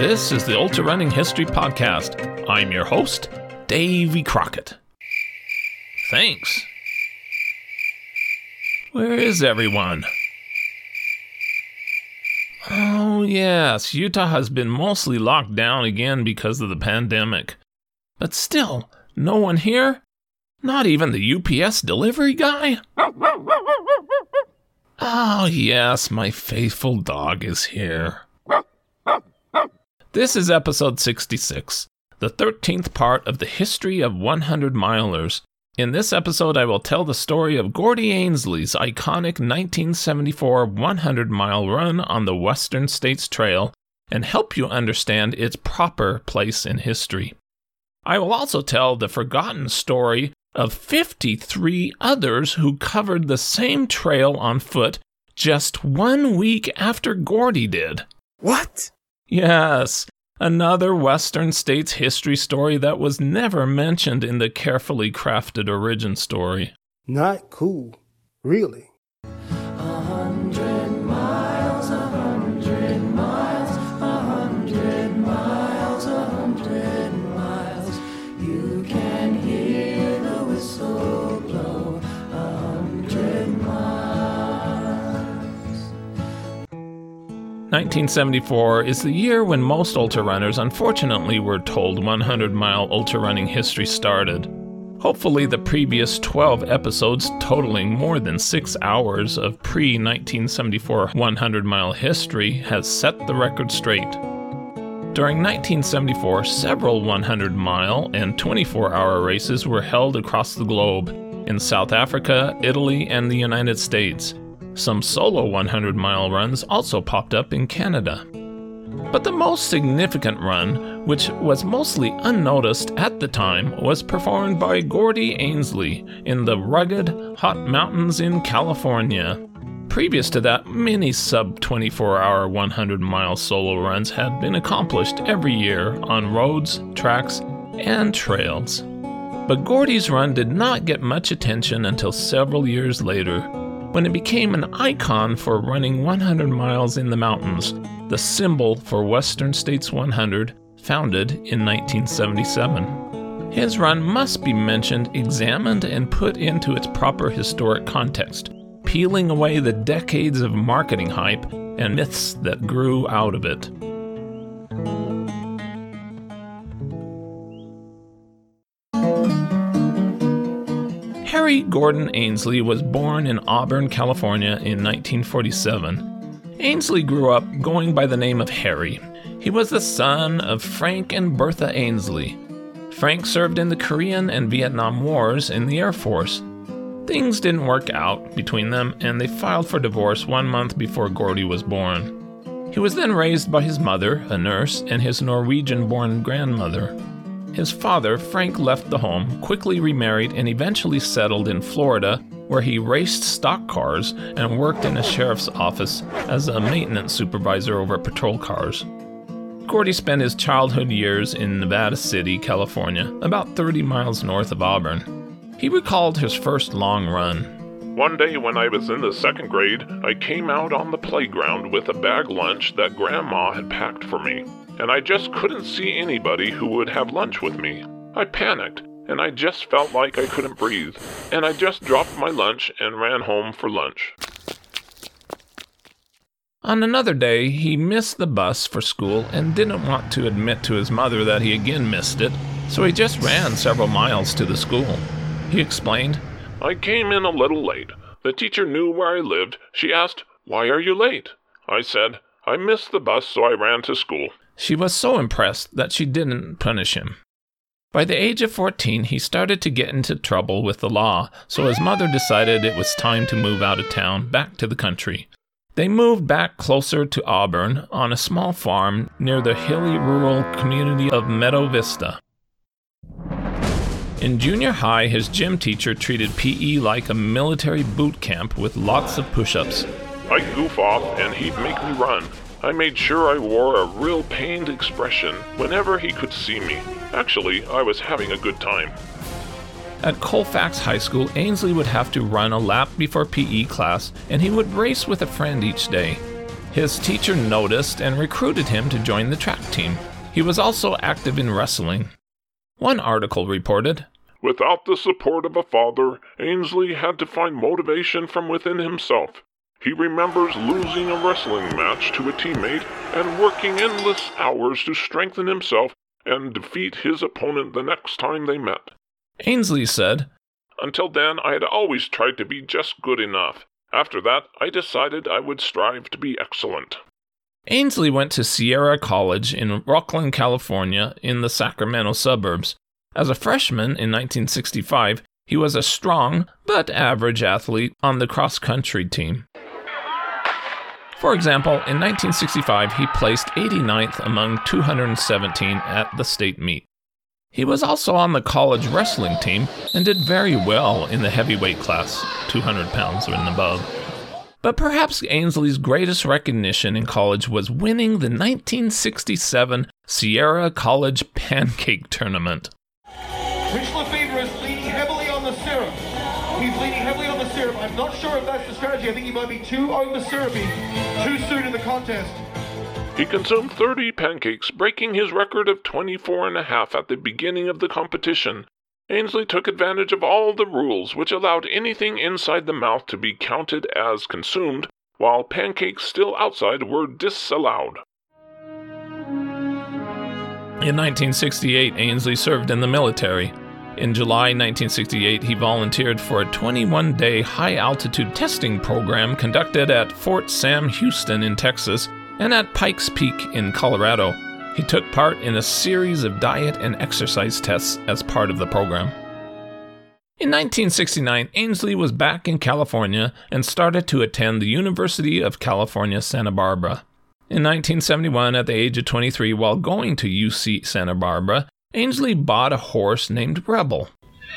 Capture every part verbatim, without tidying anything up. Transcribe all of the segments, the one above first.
This is the Ultra Running History Podcast. I'm your host, Davy Crockett. Thanks. Where is everyone? Oh yes, Utah has been mostly locked down again because of the pandemic. But still, no one here? Not even the U P S delivery guy? Oh yes, my faithful dog is here. This is episode sixty-six, the thirteenth part of the history of one hundred milers. In this episode, I will tell the story of Gordie Ainsley's iconic nineteen seventy-four hundred mile run on the Western States Trail and help you understand its proper place in history. I will also tell the forgotten story of fifty-three others who covered the same trail on foot just one week after Gordie did. What? Yes, another Western States history story that was never mentioned in the carefully crafted origin story. Not cool. Really? A hundred miles, a hundred miles, a hundred miles, a hundred miles. You can hear the whistle blow. A hundred miles. nineteen seventy-four is the year when most ultra runners unfortunately were told one hundred mile ultra running history started. Hopefully the previous twelve episodes totaling more than six hours of pre-nineteen seventy-four one hundred mile history has set the record straight. During nineteen seventy-four, several one hundred mile and twenty-four hour races were held across the globe, in South Africa, Italy, and the United States. Some solo one hundred mile runs also popped up in Canada. But the most significant run, which was mostly unnoticed at the time, was performed by Gordie Ainsley in the rugged, hot mountains in California. Previous to that, many sub twenty-four hour one hundred mile solo runs had been accomplished every year on roads, tracks, and trails. But Gordie's run did not get much attention until several years later, when it became an icon for running one hundred miles in the mountains, the symbol for Western States one hundred, founded in nineteen seventy-seven. His run must be mentioned, examined, and put into its proper historic context, peeling away the decades of marketing hype and myths that grew out of it. Harry Gordon Ainsley was born in Auburn, California in nineteen forty-seven. Ainsley grew up going by the name of Harry. He was the son of Frank and Bertha Ainsley. Frank served in the Korean and Vietnam Wars in the Air Force. Things didn't work out between them, and they filed for divorce one month before Gordie was born. He was then raised by his mother, a nurse, and his Norwegian-born grandmother. His father, Frank, left the home, quickly remarried, and eventually settled in Florida, where he raced stock cars and worked in a sheriff's office as a maintenance supervisor over patrol cars. Gordie spent his childhood years in Nevada City, California, about thirty miles north of Auburn. He recalled his first long run. One day when I was in the second grade, I came out on the playground with a bag lunch that Grandma had packed for me, and I just couldn't see anybody who would have lunch with me. I panicked, and I just felt like I couldn't breathe, and I just dropped my lunch and ran home for lunch. On another day, he missed the bus for school and didn't want to admit to his mother that he again missed it, so he just ran several miles to the school. He explained, I came in a little late. The teacher knew where I lived. She asked, "Why are you late?" I said, "I missed the bus, so I ran to school." She was so impressed that she didn't punish him. By the age of fourteen, he started to get into trouble with the law, so his mother decided it was time to move out of town, back to the country. They moved back closer to Auburn on a small farm near the hilly rural community of Meadow Vista. In junior high, his gym teacher treated P E like a military boot camp with lots of push-ups. I'd goof off and he'd make me run. I made sure I wore a real pained expression whenever he could see me. Actually, I was having a good time. At Colfax High School, Ainsley would have to run a lap before P E class, and he would race with a friend each day. His teacher noticed and recruited him to join the track team. He was also active in wrestling. One article reported, "Without the support of a father, Ainsley had to find motivation from within himself. He remembers losing a wrestling match to a teammate and working endless hours to strengthen himself and defeat his opponent the next time they met." Ainsley said, "Until then, I had always tried to be just good enough. After that, I decided I would strive to be excellent." Ainsley went to Sierra College in Rocklin, California, in the Sacramento suburbs. As a freshman in nineteen sixty-five, he was a strong but average athlete on the cross-country team. For example, in nineteen sixty-five, he placed eighty-ninth among two hundred seventeen at the state meet. He was also on the college wrestling team and did very well in the heavyweight class, two hundred pounds and above. But perhaps Ainsley's greatest recognition in college was winning the nineteen sixty-seven Sierra College Pancake Tournament. Rich Lefevre is leaning heavily on the syrup. He's leaning heavily on the syrup. I'm not sure if that's the strategy. I think he might be too over syrupy too soon in the contest. He consumed thirty pancakes, breaking his record of twenty-four and a half at the beginning of the competition. Ainsley took advantage of all the rules which allowed anything inside the mouth to be counted as consumed, while pancakes still outside were disallowed. In nineteen sixty-eight, Ainsley served in the military. In July nineteen sixty-eight, he volunteered for a twenty-one day high-altitude testing program conducted at Fort Sam Houston in Texas and at Pikes Peak in Colorado. He took part in a series of diet and exercise tests as part of the program. In nineteen sixty-nine, Ainsley was back in California and started to attend the University of California, Santa Barbara. In nineteen seventy-one, at the age of twenty-three, while going to U C Santa Barbara, Ainsley bought a horse named Rebel.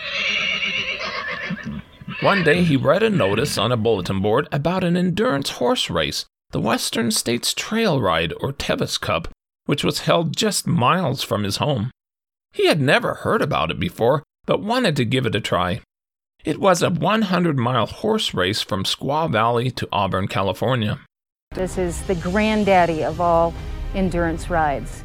One day, he read a notice on a bulletin board about an endurance horse race, the Western States Trail Ride, or Tevis Cup, which was held just miles from his home. He had never heard about it before, but wanted to give it a try. It was a one hundred mile horse race from Squaw Valley to Auburn, California. This is the granddaddy of all endurance rides.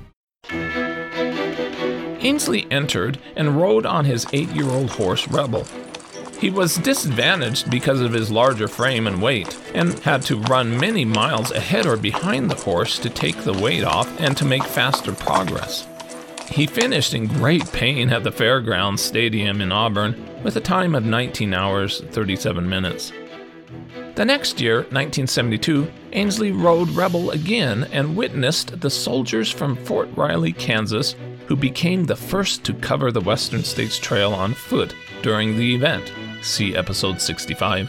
Ainsley entered and rode on his eight-year-old horse, Rebel. He was disadvantaged because of his larger frame and weight, and had to run many miles ahead or behind the horse to take the weight off and to make faster progress. He finished in great pain at the Fairgrounds Stadium in Auburn with a time of nineteen hours, thirty-seven minutes. The next year, nineteen seventy-two, Ainsley rode Rebel again and witnessed the soldiers from Fort Riley, Kansas, who became the first to cover the Western States Trail on foot during the event. See episode sixty-five.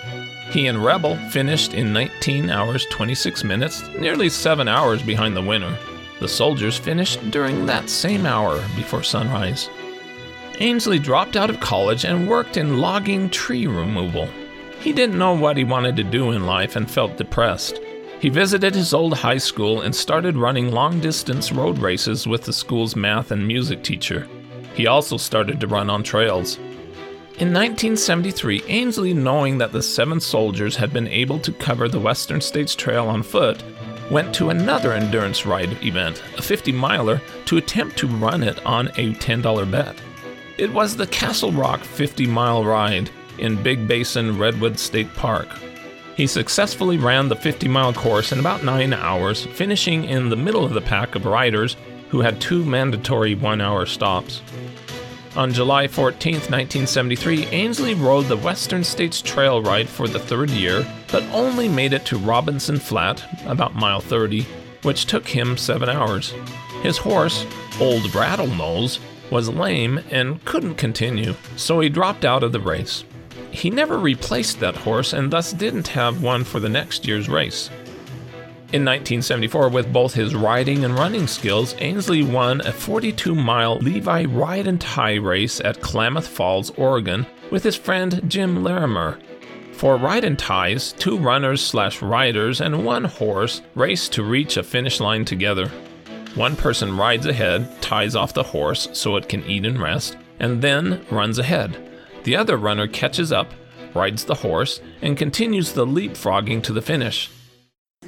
He and Rebel finished in nineteen hours, twenty-six minutes, nearly seven hours behind the winner. The soldiers finished during that same hour before sunrise. Ainsley dropped out of college and worked in logging tree removal. He didn't know what he wanted to do in life and felt depressed. He visited his old high school and started running long-distance road races with the school's math and music teacher. He also started to run on trails. In nineteen seventy-three, Ainsley, knowing that the seven soldiers had been able to cover the Western States Trail on foot, went to another endurance ride event, a fifty miler, to attempt to run it on a ten dollar bet. It was the Castle Rock fifty mile ride in Big Basin Redwood State Park. He successfully ran the fifty mile course in about nine hours, finishing in the middle of the pack of riders who had two mandatory one hour stops. On July fourteenth, nineteen seventy-three, Ainsley rode the Western States Trail Ride for the third year, but only made it to Robinson Flat, about mile thirty, which took him seven hours. His horse, Old Rattlenose, was lame and couldn't continue, so he dropped out of the race. He never replaced that horse and thus didn't have one for the next year's race. In nineteen seventy-four, with both his riding and running skills, Ainsley won a forty-two mile Levi Ride and Tie race at Klamath Falls, Oregon, with his friend Jim Larimer. For Ride and Ties, two runners slash riders and one horse race to reach a finish line together. One person rides ahead, ties off the horse so it can eat and rest, and then runs ahead. The other runner catches up, rides the horse, and continues the leapfrogging to the finish. Probably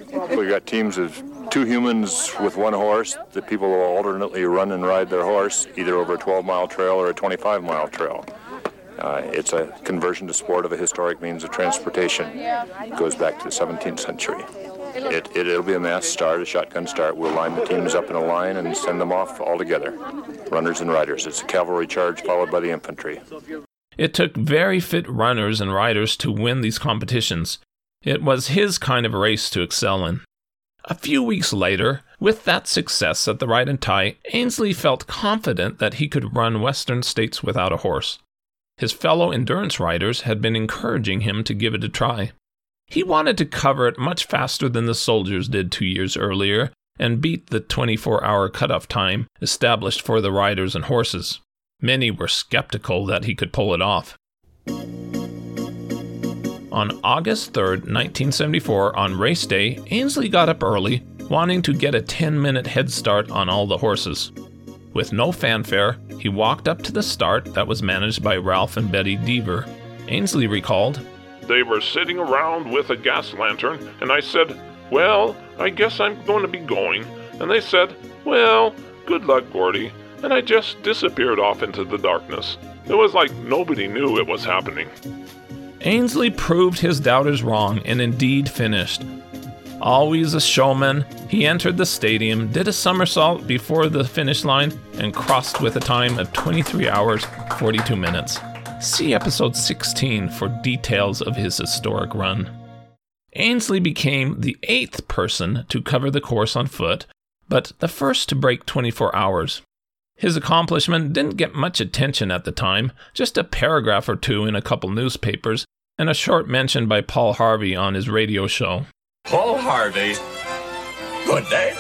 got teams of two humans with one horse that people will alternately run and ride their horse, either over a twelve-mile trail or a twenty-five-mile trail. Uh, it's a conversion to sport of a historic means of transportation. It goes back to the seventeenth century. It, it, it'll be a mass start, a shotgun start. We'll line the teams up in a line and send them off all together, runners and riders. It's a cavalry charge followed by the infantry. It took very fit runners and riders to win these competitions. It was his kind of race to excel in. A few weeks later, with that success at the Ride and Tie, Ainslie felt confident that he could run Western States without a horse. His fellow endurance riders had been encouraging him to give it a try. He wanted to cover it much faster than the soldiers did two years earlier and beat the twenty-four hour cutoff time established for the riders and horses. Many were skeptical that he could pull it off. On August third, nineteen seventy-four, on race day, Ainslie got up early, wanting to get a ten minute head start on all the horses. With no fanfare, he walked up to the start that was managed by Ralph and Betty Deaver. Ainslie recalled, They were sitting around with a gas lantern, and I said, well, I guess I'm going to be going. And they said, well, good luck, Gordy. And I just disappeared off into the darkness. It was like nobody knew it was happening. Ainslie proved his doubters wrong and indeed finished. Always a showman, he entered the stadium, did a somersault before the finish line, and crossed with a time of twenty-three hours, forty-two minutes. See episode sixteen for details of his historic run. Ainslie became the eighth person to cover the course on foot, but the first to break twenty-four hours. His accomplishment didn't get much attention at the time, just a paragraph or two in a couple newspapers, and a short mention by Paul Harvey on his radio show. Paul Harvey. Good day.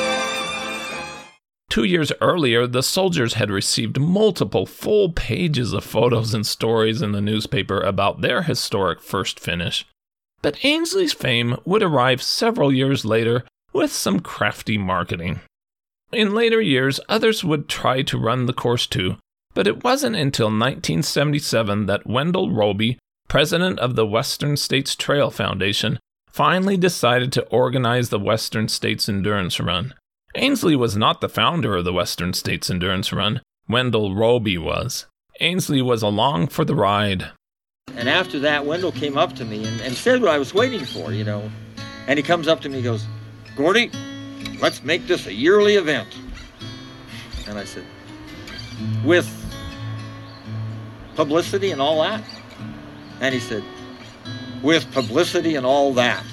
Two years earlier, the soldiers had received multiple full pages of photos and stories in the newspaper about their historic first finish. But Ainslie's fame would arrive several years later with some crafty marketing. In later years, others would try to run the course too, but it wasn't until nineteen seventy-seven that Wendell Roby, president of the Western States Trail Foundation, finally decided to organize the Western States Endurance Run. Ainslie was not the founder of the Western States Endurance Run. Wendell Roby was. Ainslie was along for the ride. And after that, Wendell came up to me and, and said what I was waiting for, you know. And he comes up to me and goes, Gordy, let's make this a yearly event. And I said, with publicity and all that? And he said, with publicity and all that.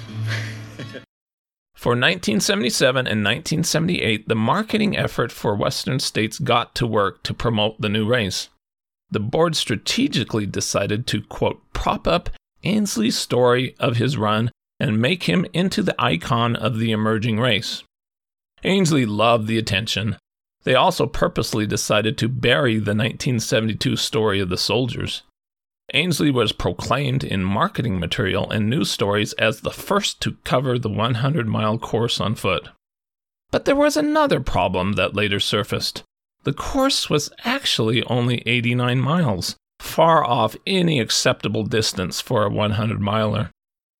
For nineteen seventy-seven and nineteen seventy-eight, the marketing effort for Western States got to work to promote the new race. The board strategically decided to, quote, prop up Ainslie's story of his run and make him into the icon of the emerging race. Ainslie loved the attention. They also purposely decided to bury the nineteen seventy-two story of the soldiers. Ainslie was proclaimed in marketing material and news stories as the first to cover the hundred mile course on foot. But there was another problem that later surfaced. The course was actually only eighty-nine miles, far off any acceptable distance for a hundred miler.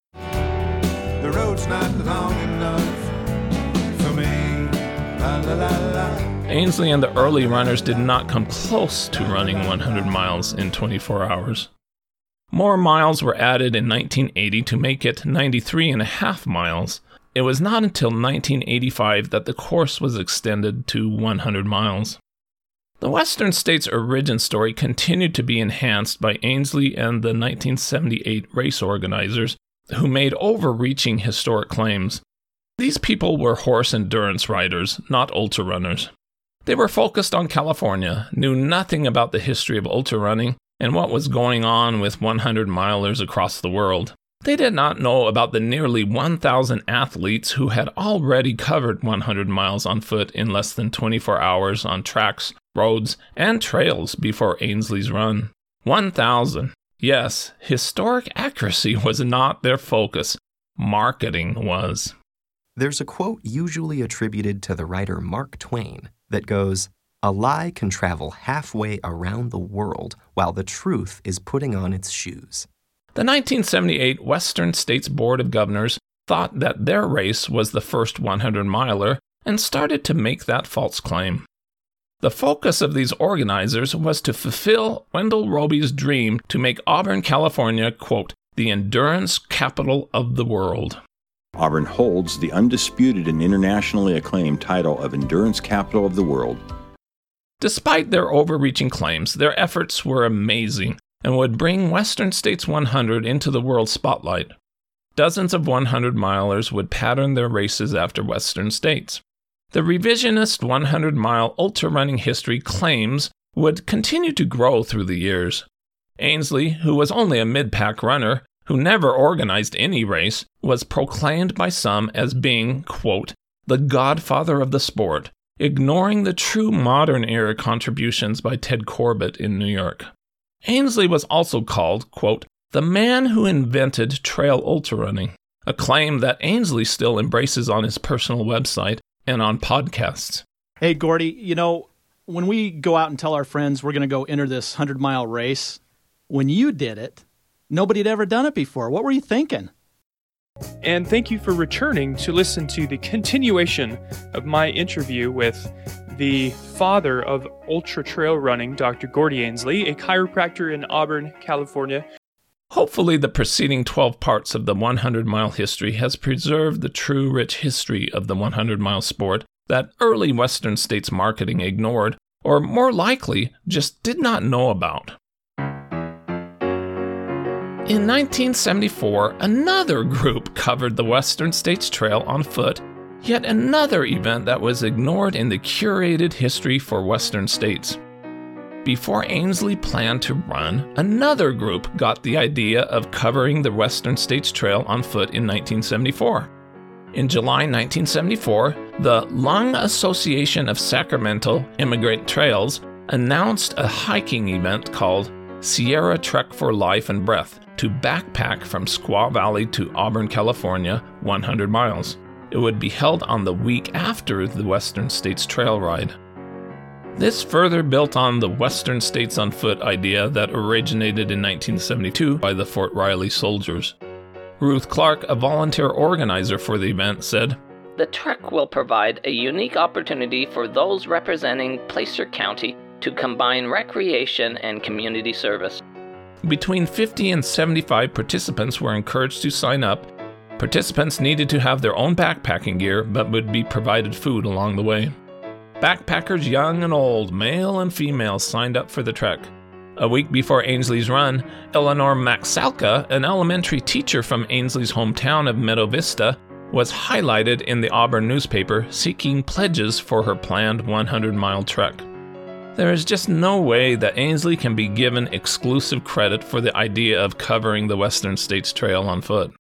The road's not long enough for me. La, la, la, la. Ainslie and the early runners did not come close to running hundred miles in twenty-four hours. More miles were added in nineteen eighty to make it ninety-three and a half miles. It was not until nineteen eighty-five that the course was extended to one hundred miles. The Western States origin story continued to be enhanced by Ainslie and the nineteen seventy-eight race organizers, who made overreaching historic claims. These people were horse endurance riders, not ultra runners. They were focused on California, knew nothing about the history of ultra running, and what was going on with hundred milers across the world. They did not know about the nearly one thousand athletes who had already covered hundred miles on foot in less than twenty-four hours on tracks, roads, and trails before Ainslie's run. one thousand. Yes, historic accuracy was not their focus. Marketing was. There's a quote usually attributed to the writer Mark Twain that goes, "A lie can travel halfway around the world while the truth is putting on its shoes." The nineteen seventy-eight Western States Board of Governors thought that their race was the first hundred miler and started to make that false claim. The focus of these organizers was to fulfill Wendell Roby's dream to make Auburn, California, quote, the endurance capital of the world. Auburn holds the undisputed and internationally acclaimed title of Endurance Capital of the World. Despite their overreaching claims, their efforts were amazing and would bring Western States one hundred into the world spotlight. Dozens of hundred milers would pattern their races after Western States. The revisionist hundred mile ultra-running history claims would continue to grow through the years. Ainsley, who was only a mid-pack runner, who never organized any race, was proclaimed by some as being, quote, the godfather of the sport, ignoring the true modern-era contributions by Ted Corbett in New York. Ainsley was also called, quote, the man who invented trail ultrarunning, a claim that Ainsley still embraces on his personal website and on podcasts. Hey, Gordy, you know, when we go out and tell our friends we're going to go enter this hundred-mile race, when you did it, nobody had ever done it before. What were you thinking? And thank you for returning to listen to the continuation of my interview with the father of ultra trail running, Doctor Gordy Ainsley, a chiropractor in Auburn, California. Hopefully the preceding twelve parts of the hundred mile history has preserved the true rich history of the hundred mile sport that early Western States marketing ignored, or more likely, just did not know about. In nineteen seventy-four, another group covered the Western States Trail on foot, yet another event that was ignored in the curated history for Western States. Before Ainsley planned to run, another group got the idea of covering the Western States Trail on foot in nineteen seventy-four. In July nineteen seventy-four, the Lung Association of Sacramento Immigrant Trails announced a hiking event called Sierra Trek for Life and Breath to backpack from Squaw Valley to Auburn, California, hundred miles. It would be held on the week after the Western States Trail ride. This further built on the Western States on Foot idea that originated in nineteen seventy-two by the Fort Riley soldiers. Ruth Clark, a volunteer organizer for the event, said, the trek will provide a unique opportunity for those representing Placer County to combine recreation and community service. Between fifty and seventy-five participants were encouraged to sign up. Participants needed to have their own backpacking gear, but would be provided food along the way. Backpackers young and old, male and female, signed up for the trek. A week before Ainsley's run, Eleanor Maxalka, an elementary teacher from Ainsley's hometown of Meadow Vista, was highlighted in the Auburn newspaper seeking pledges for her planned hundred mile trek. There is just no way that Ainsley can be given exclusive credit for the idea of covering the Western States Trail on foot.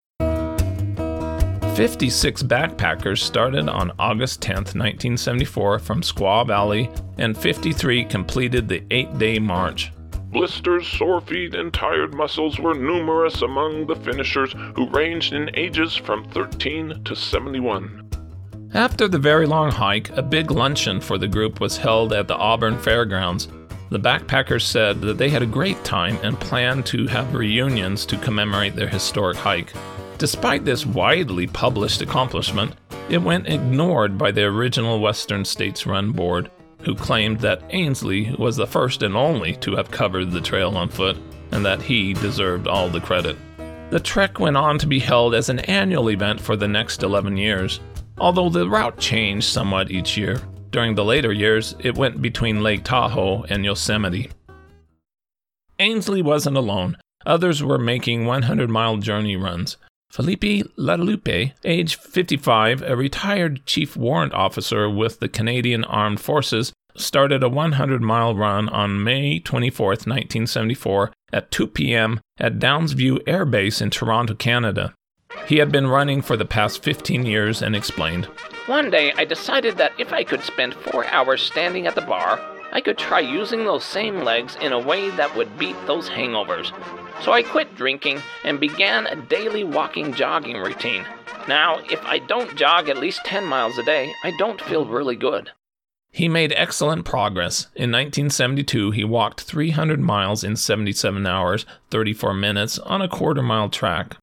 fifty-six backpackers started on August tenth, nineteen seventy-four from Squaw Valley, and fifty-three completed the eight-day march. Blisters, sore feet, and tired muscles were numerous among the finishers, who ranged in ages from thirteen to seventy-one. After the very long hike, a big luncheon for the group was held at the Auburn Fairgrounds. The backpackers said that they had a great time and planned to have reunions to commemorate their historic hike. Despite this widely published accomplishment, it went ignored by the original Western States Run Board, who claimed that Ainsley was the first and only to have covered the trail on foot, and that he deserved all the credit. The trek went on to be held as an annual event for the next eleven years, although the route changed somewhat each year. During the later years, it went between Lake Tahoe and Yosemite. Ainsley wasn't alone. Others were making hundred mile journey runs. Felipe Ladalupe, age fifty-five, a retired chief warrant officer with the Canadian Armed Forces, started a hundred mile run on May twenty-fourth, nineteen seventy-four at two p.m. at Downsview Air Base in Toronto, Canada. He had been running for the past fifteen years and explained, one day I decided that if I could spend four hours standing at the bar, I could try using those same legs in a way that would beat those hangovers. So I quit drinking and began a daily walking jogging routine. Now, if I don't jog at least ten miles a day, I don't feel really good. He made excellent progress. In nineteen seventy-two, he walked three hundred miles in seventy-seven hours, thirty-four minutes on a quarter mile track.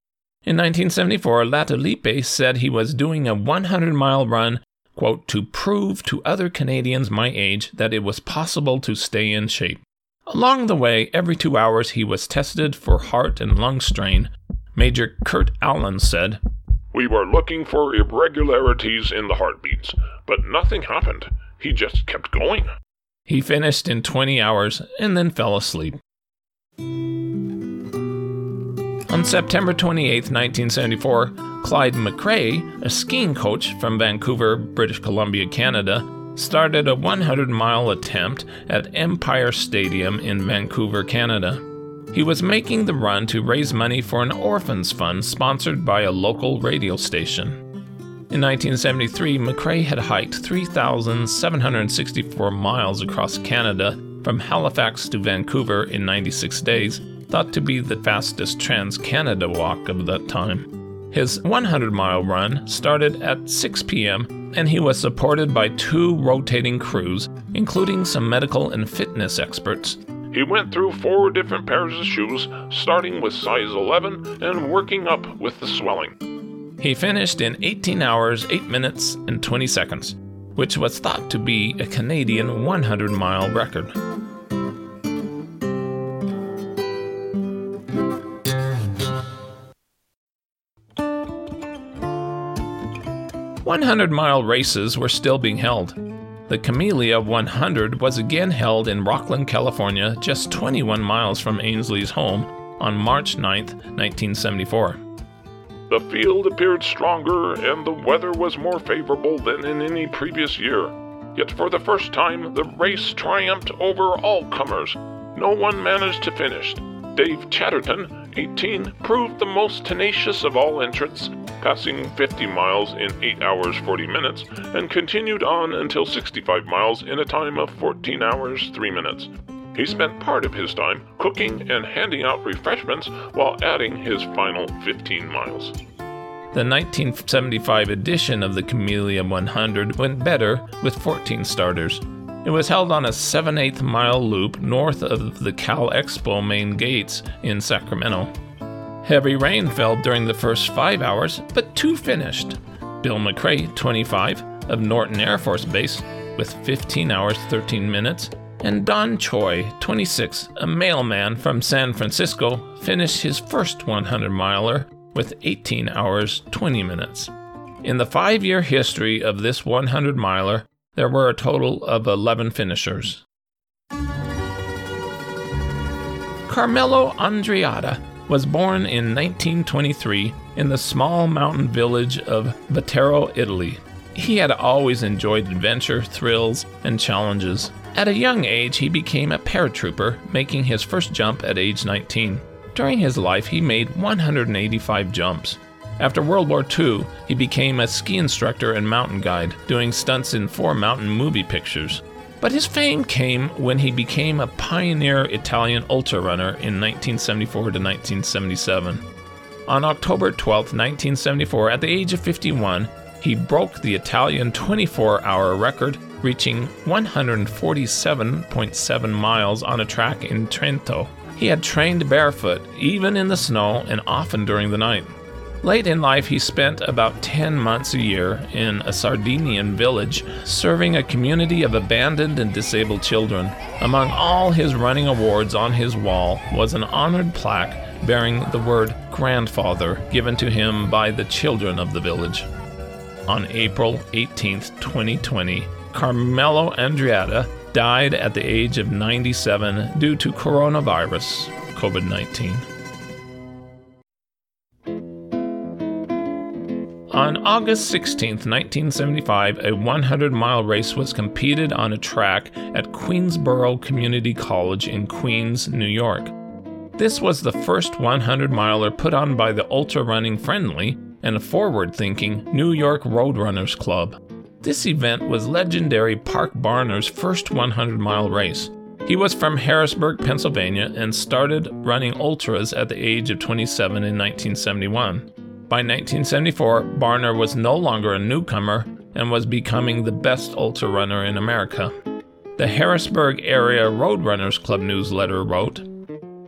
In nineteen seventy-four, Latulippe said he was doing a hundred-mile run, quote, to prove to other Canadians my age that it was possible to stay in shape. Along the way, every two hours he was tested for heart and lung strain. Major Kurt Allen said, "We were looking for irregularities in the heartbeats, but nothing happened. He just kept going." He finished in twenty hours and then fell asleep. On September twenty-eighth, nineteen seventy-four, Clyde McRae, a skiing coach from Vancouver, British Columbia, Canada, started a hundred-mile attempt at Empire Stadium in Vancouver, Canada. He was making the run to raise money for an orphans fund sponsored by a local radio station. In nineteen seventy-three, McRae had hiked three thousand seven hundred sixty-four miles across Canada from Halifax to Vancouver in ninety-six days, thought to be the fastest Trans-Canada walk of that time. His hundred-mile run started at six p.m., and he was supported by two rotating crews, including some medical and fitness experts. He went through four different pairs of shoes, starting with size eleven and working up with the swelling. He finished in eighteen hours, eight minutes, and twenty seconds, which was thought to be a Canadian hundred-mile record. hundred-mile races were still being held. The Camellia one hundred was again held in Rockland, California, just twenty-one miles from Ainsley's home, on March ninth, nineteen seventy-four. The field appeared stronger and the weather was more favorable than in any previous year. Yet for the first time, the race triumphed over all comers. No one managed to finish. Dave Chatterton, eighteen, proved the most tenacious of all entrants, passing fifty miles in eight hours forty minutes, and continued on until sixty-five miles in a time of fourteen hours three minutes. He spent part of his time cooking and handing out refreshments while adding his final fifteen miles. The nineteen seventy-five edition of the Camellia one hundred went better with fourteen starters. It was held on a seven eighths mile loop north of the Cal Expo main gates in Sacramento. Heavy rain fell during the first five hours, but two finished. Bill McRae, twenty-five, of Norton Air Force Base, with fifteen hours thirteen minutes, and Don Choi, twenty-six, a mailman from San Francisco, finished his first hundred-miler with eighteen hours twenty minutes. In the five-year history of this hundred-miler, there were a total of eleven finishers. Carmelo Andreatta was born in nineteen twenty-three in the small mountain village of Batero, Italy. He had always enjoyed adventure, thrills, and challenges. At a young age, he became a paratrooper, making his first jump at age nineteen. During his life, he made one hundred eighty-five jumps. After World War Two, he became a ski instructor and mountain guide, doing stunts in four mountain movie pictures. But his fame came when he became a pioneer Italian ultra runner in nineteen seventy-four to nineteen seventy-seven. On October twelfth, nineteen seventy-four, at the age of fifty-one, he broke the Italian twenty-four hour record, reaching one hundred forty-seven point seven miles on a track in Trento. He had trained barefoot, even in the snow and often during the night. Late in life, he spent about ten months a year in a Sardinian village, serving a community of abandoned and disabled children. Among all his running awards on his wall was an honored plaque bearing the word grandfather given to him by the children of the village. On April eighteenth, twenty twenty, Carmelo Andreatta died at the age of ninety-seven due to coronavirus, COVID nineteen. On August sixteenth, nineteen seventy-five, a hundred-mile race was competed on a track at Queensboro Community College in Queens, New York. This was the first hundred-miler put on by the ultra-running friendly and forward-thinking New York Roadrunners Club. This event was legendary Park Barner's first hundred-mile race. He was from Harrisburg, Pennsylvania, and started running ultras at the age of twenty-seven in nineteen seventy-one. By nineteen seventy-four, Barner was no longer a newcomer and was becoming the best ultra runner in America. The Harrisburg Area Roadrunners Club newsletter wrote,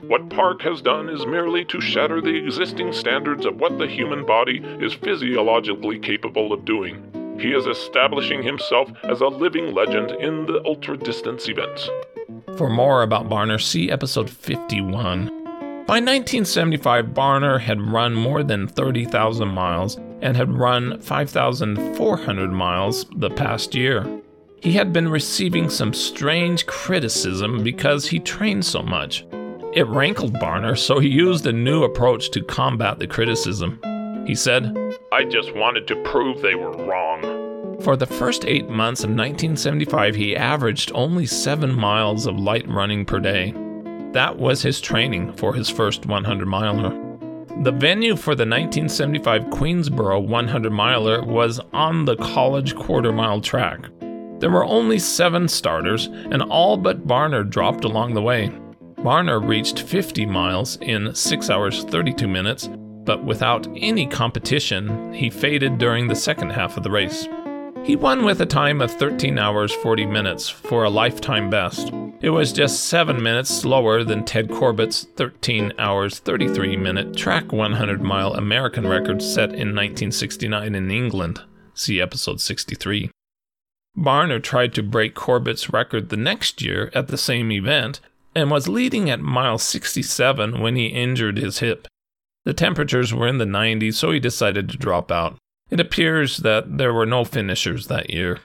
What Park has done is merely to shatter the existing standards of what the human body is physiologically capable of doing. He is establishing himself as a living legend in the ultra-distance events. For more about Barner, see episode fifty-one. By nineteen seventy-five, Barner had run more than thirty thousand miles and had run five thousand four hundred miles the past year. He had been receiving some strange criticism because he trained so much. It rankled Barner, so he used a new approach to combat the criticism. He said, "I just wanted to prove they were wrong." For the first eight months of nineteen seventy-five, he averaged only seven miles of light running per day. That was his training for his first hundred miler. The venue for the nineteen seventy-five Queensboro hundred miler was on the College Quarter Mile track. There were only seven starters, and all but Barner dropped along the way. Barner reached fifty miles in six hours thirty-two minutes, but without any competition, he faded during the second half of the race. He won with a time of thirteen hours forty minutes for a lifetime best. It was just seven minutes slower than Ted Corbett's thirteen hours thirty-three minute track hundred mile American record set in nineteen sixty-nine in England. See episode sixty-three. Barner tried to break Corbett's record the next year at the same event and was leading at mile sixty-seven when he injured his hip. The temperatures were in the nineties, so he decided to drop out. It appears that there were no finishers that year.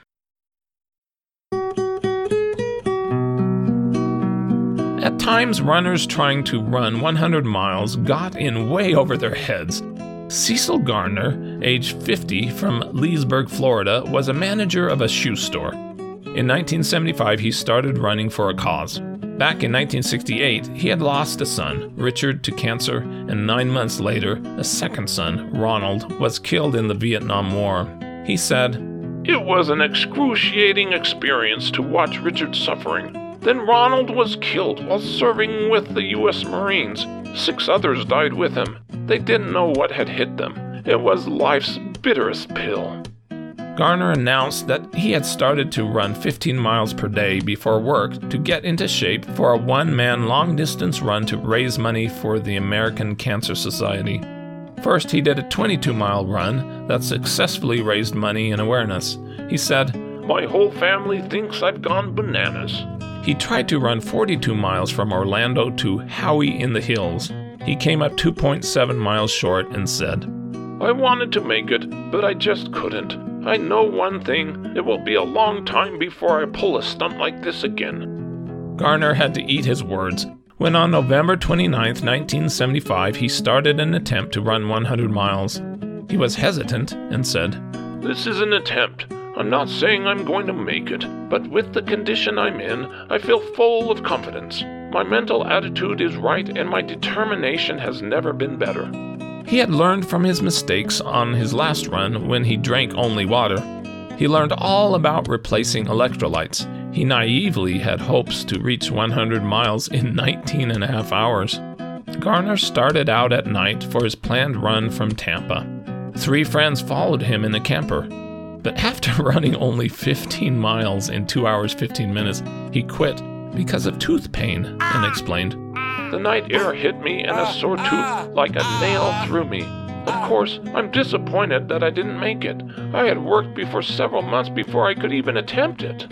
At times, runners trying to run hundred miles got in way over their heads. Cecil Garner, age fifty, from Leesburg, Florida, was a manager of a shoe store. In nineteen seventy-five, he started running for a cause. Back in nineteen sixty-eight, he had lost a son, Richard, to cancer, and nine months later, a second son, Ronald, was killed in the Vietnam War. He said, "It was an excruciating experience to watch Richard suffering. Then Ronald was killed while serving with the U S Marines. Six others died with him. They didn't know what had hit them. It was life's bitterest pill." Garner announced that he had started to run fifteen miles per day before work to get into shape for a one-man long-distance run to raise money for the American Cancer Society. First, he did a twenty-two mile run that successfully raised money and awareness. He said, "My whole family thinks I've gone bananas." He tried to run forty-two miles from Orlando to Howey in the Hills. He came up two point seven miles short and said, "I wanted to make it, but I just couldn't. I know one thing, it will be a long time before I pull a stunt like this again." Garner had to eat his words. When on November twenty-ninth, nineteen seventy-five, he started an attempt to run hundred miles. He was hesitant and said, "This is an attempt. I'm not saying I'm going to make it, but with the condition I'm in, I feel full of confidence. My mental attitude is right and my determination has never been better." He had learned from his mistakes on his last run when he drank only water. He learned all about replacing electrolytes. He naively had hopes to reach hundred miles in nineteen and a half hours. Garner started out at night for his planned run from Tampa. Three friends followed him in a camper. But after running only fifteen miles in two hours fifteen minutes, he quit because of tooth pain and explained, "The night air hit me and a sore tooth like a nail through me. Of course, I'm disappointed that I didn't make it. I had worked before several months before I could even attempt it."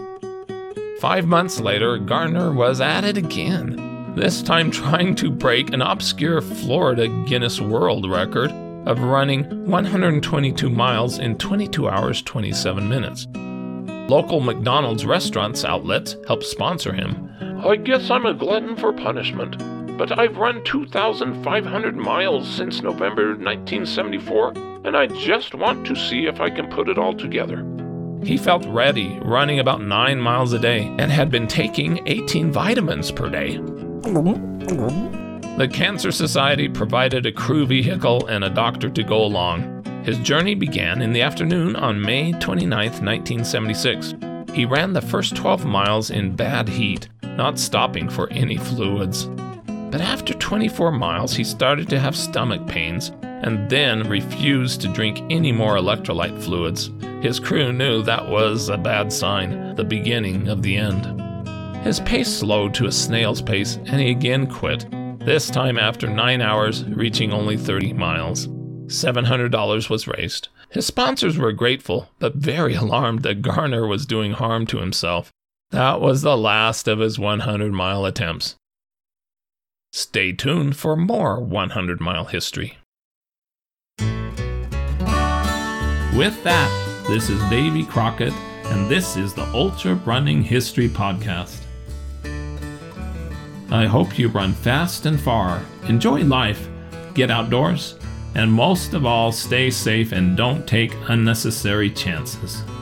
Five months later, Garner was at it again, this time trying to break an obscure Florida Guinness World Record of running one hundred twenty-two miles in twenty-two hours twenty-seven minutes. Local McDonald's restaurants outlets helped sponsor him. "I guess I'm a glutton for punishment, but I've run two thousand five hundred miles since November nineteen seventy-four, and I just want to see if I can put it all together." He felt ready, running about nine miles a day, and had been taking eighteen vitamins per day. The Cancer Society provided a crew vehicle and a doctor to go along. His journey began in the afternoon on May twenty-ninth, nineteen seventy-six. He ran the first twelve miles in bad heat, not stopping for any fluids. But after twenty-four miles, he started to have stomach pains and then refused to drink any more electrolyte fluids. His crew knew that was a bad sign, the beginning of the end. His pace slowed to a snail's pace, and he again quit, this time after nine hours, reaching only thirty miles. seven hundred dollars was raised. His sponsors were grateful, but very alarmed that Garner was doing harm to himself. That was the last of his hundred mile attempts. Stay tuned for more hundred mile history. With that, this is Davy Crockett, and this is the Ultra Running History Podcast. I hope you run fast and far, enjoy life, get outdoors, and most of all, stay safe and don't take unnecessary chances.